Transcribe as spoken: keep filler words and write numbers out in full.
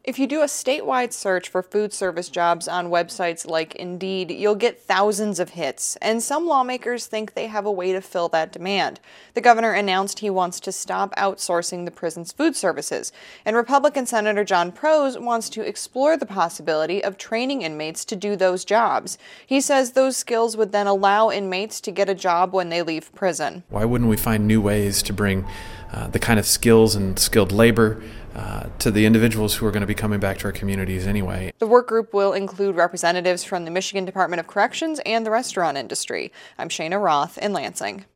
If you do a statewide search for food service jobs on websites like Indeed, you'll get thousands of hits, and some lawmakers think they have a way to fill that demand. The governor announced he wants to stop outsourcing the prison's food services, and Republican Senator John Prose wants to explore the possibility of training inmates to do those jobs. He says those skills would then allow inmates to get a job when they leave prison. Why wouldn't we find new ways to bring uh, the kind of skills and skilled labor Uh, to the individuals who are going to be coming back to our communities anyway? The work group will include representatives from the Michigan Department of Corrections and the restaurant industry. I'm Shayna Roth in Lansing.